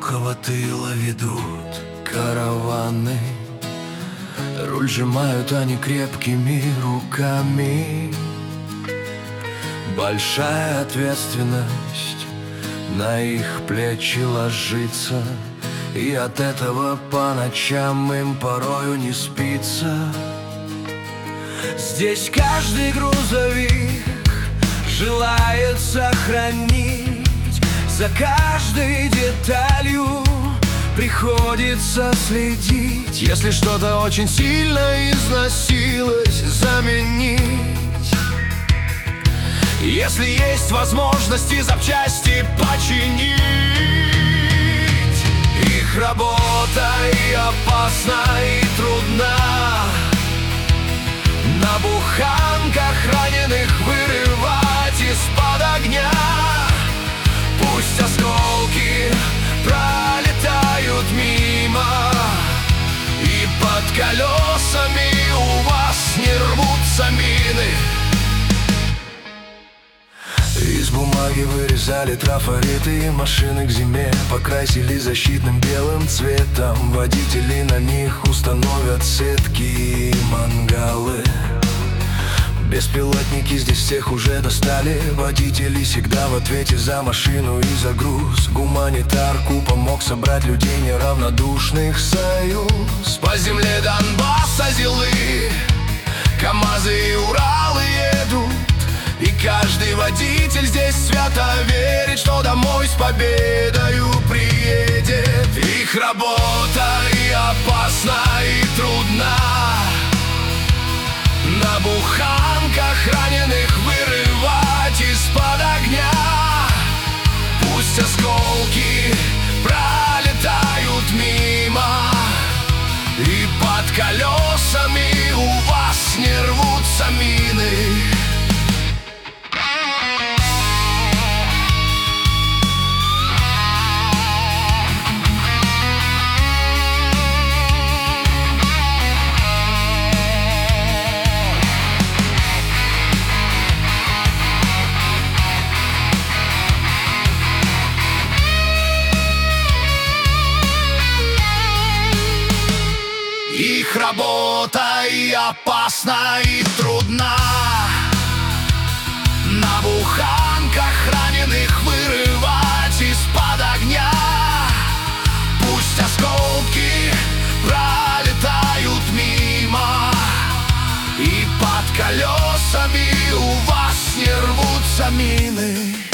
далекого тыла ведут караваны. Руль сжимают они крепкими руками. Большая ответственность на их плечи ложится, и от этого по ночам им порою не спится. Здесь каждый грузовик желает сохранить, за каждой деталью приходится следить. Если что-то очень сильно износилось, заменить. Если есть возможности запчасти починить. Их работа и опасна, и трудна. На буханках раненых вырывать из-под огня. Пусть осколки пролетают мимо, и под колесами у вас не рвутся мины. Из бумаги вырезали трафареты, и машины к зиме покрасили защитным белым цветом. Водители на них установят сетки и мангалы. Беспилотники здесь всех уже достали. Водители всегда в ответе за машину и за груз. Гуманитарку помог собрать людей неравнодушных союз. По земле Донбасса зилы, КамАЗы и Уралы едут. И каждый водитель здесь свято верит, что домой с победою приедет. Их работа и опасна, и трудна. На буханках раненых вырывать из-под огня. Пусть осколки пролетают мимо, и под колесами у вас не рвутся мины. Их работа и опасна, и трудна. На буханках раненых вырывать из-под огня. Пусть осколки пролетают мимо, и под колесами у вас не рвутся мины.